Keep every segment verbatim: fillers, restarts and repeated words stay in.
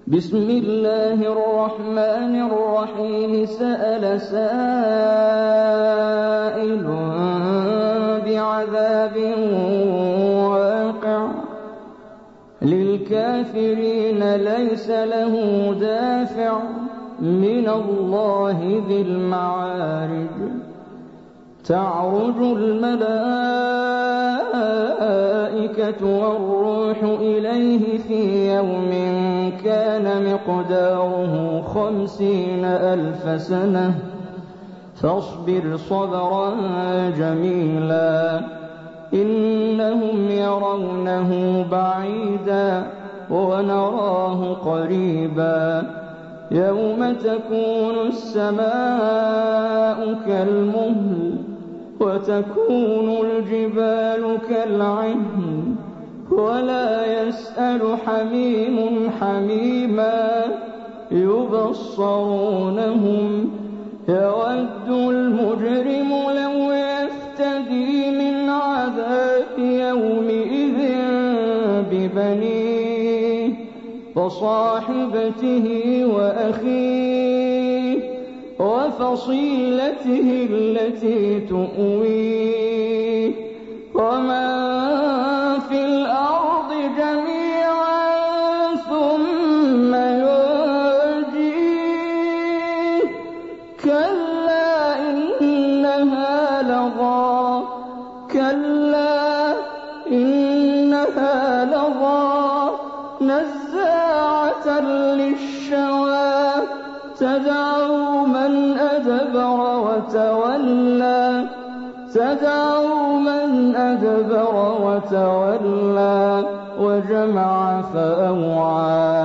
بسم الله الرحمن الرحيم سأل سائل بعذاب واقع للكافرين ليس له دافع من الله ذي المعارج تعرج الملائكة والروح إليه في يوم كان مقداره خمسين ألف سنة فاصبر صبرا جميلا إنهم يرونه بعيدا ونراه قريبا يوم تكون السماء كالمهل وتكون الجبال كالعهن ولا يسأل حميم حميما يبصرونهم يود المجرم لو يفتدي من عذاب يومئذ ببنيه وصاحبته وأخيه وفصيلته التي تؤويه ومن في الأرض جميعا ثم ينجيه كلا إنها لظى كلا إنها لظى نزاعة للشوى تدعو من أدبر وتولى تدعو من أدبر وتولى وجمع فأوعى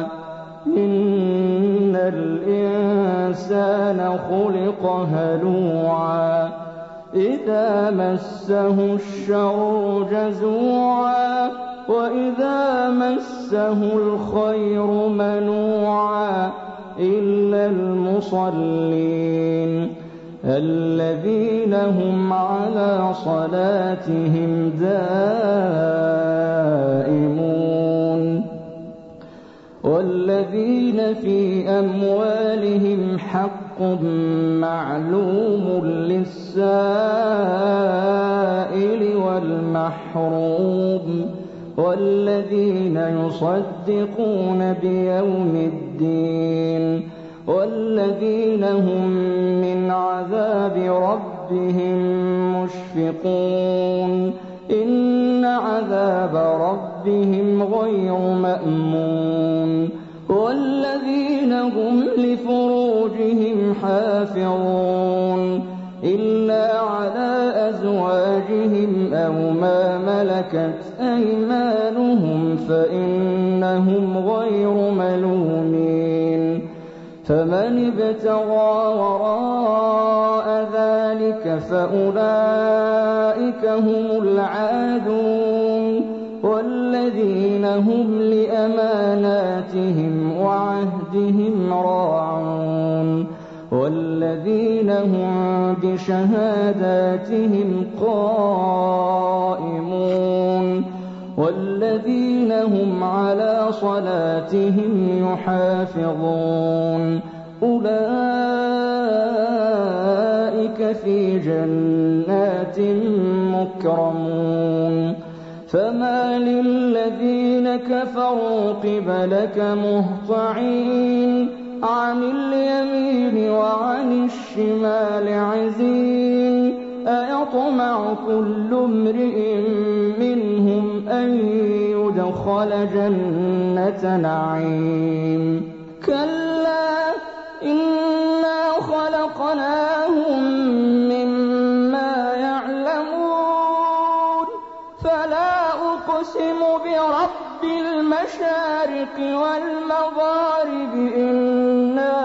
إن الإنسان خلق هلوعا إذا مسه الشر جزوعا وإذا مسه الخير منوعا إلا المصلين الذين هم على صلاتهم دائمون والذين في أموالهم حق معلوم للسائل والمحروم والذين يصدقون بيوم الدين والذين هم من عذاب ربهم مشفقون إن عذاب ربهم غير مأمون والذين هم لفروجهم حافظون إلا على أزواجهم أو ما ملكت أيمانهم فإنهم غير ملومين فمن ابتغى وراء ذلك فأولئك هم العادون والذين هم لأماناتهم وعهدهم راعون والذين هم بشهاداتهم قائمون والذين هم على صلاتهم يحافظون أولئك في جنات مكرمون فما للذين كفروا قبلك مهطعين عن اليمين وعن الشمال عزين أيطمع كل امرئ منهم أن يدخل جنة نعيم كلا إنا خلقناهم مما يعلمون فلا أقسم برب المشارق والمغارب إنا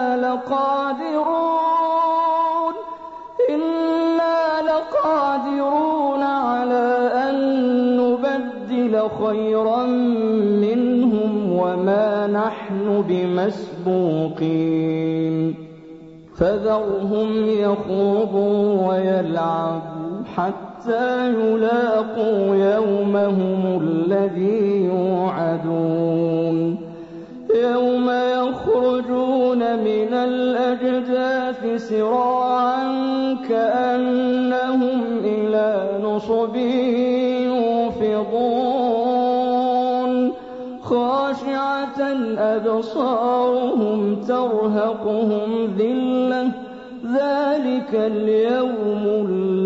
لقادرون إنا لقادرون على أن نبدل خيرا منهم وما نحن بمسبوقين فذرهم يخوضوا ويلعبوا حتى يلاقوا يومهم الذي يوعدون يوم يخرجون من الأجداث سراعا كأنهم إلى نصب يوفضون خاشعة أبصارهم ترهقهم ذلة ذلك اليوم